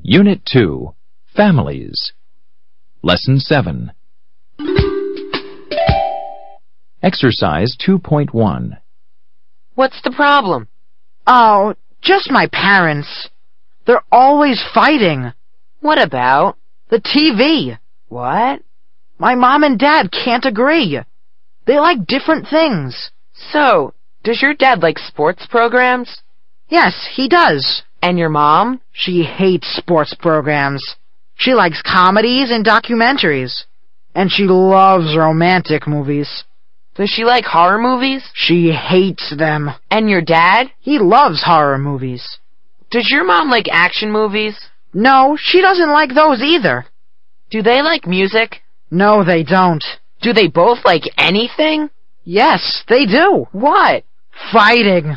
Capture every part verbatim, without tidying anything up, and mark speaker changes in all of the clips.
Speaker 1: Unit two, Families. Lesson seven. Exercise two point one.
Speaker 2: What's the problem?
Speaker 3: Oh, just my parents. They're always fighting.
Speaker 2: What about?
Speaker 3: The T V.
Speaker 2: What?
Speaker 3: My mom and dad can't agree. They like different things.
Speaker 2: So, does your dad like sports programs?
Speaker 3: Yes, he does.
Speaker 2: And your mom?
Speaker 3: She hates sports programs. She likes comedies and documentaries. And she loves romantic movies.
Speaker 2: Does she like horror movies?
Speaker 3: She hates them.
Speaker 2: And your dad?
Speaker 3: He loves horror movies.
Speaker 2: Does your mom like action movies?
Speaker 3: No, she doesn't like those either.
Speaker 2: Do they like music?
Speaker 3: No, they don't.
Speaker 2: Do they both like anything?
Speaker 3: Yes, they do.
Speaker 2: What?
Speaker 3: Fighting.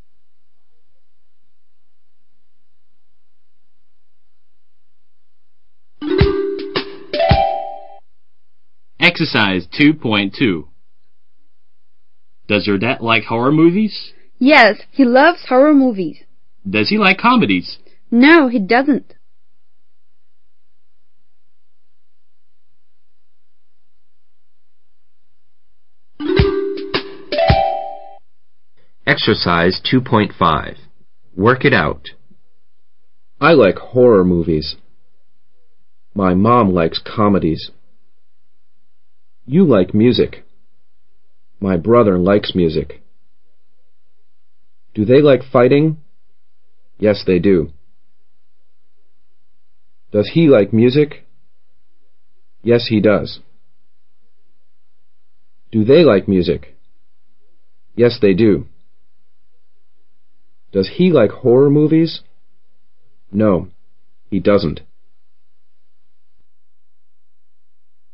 Speaker 4: Exercise two point two. Does your dad like horror movies?
Speaker 5: Yes, he loves horror movies.
Speaker 4: Does he like comedies?
Speaker 5: No, he doesn't.
Speaker 6: Exercise two point five. Work it out.
Speaker 7: I like horror movies. My mom likes comedies. You like music. My brother likes music. Do they like fighting? Yes, they do. Does he like music? Yes, he does. Do they like music? Yes, they do. Does he like horror movies? No, he doesn't.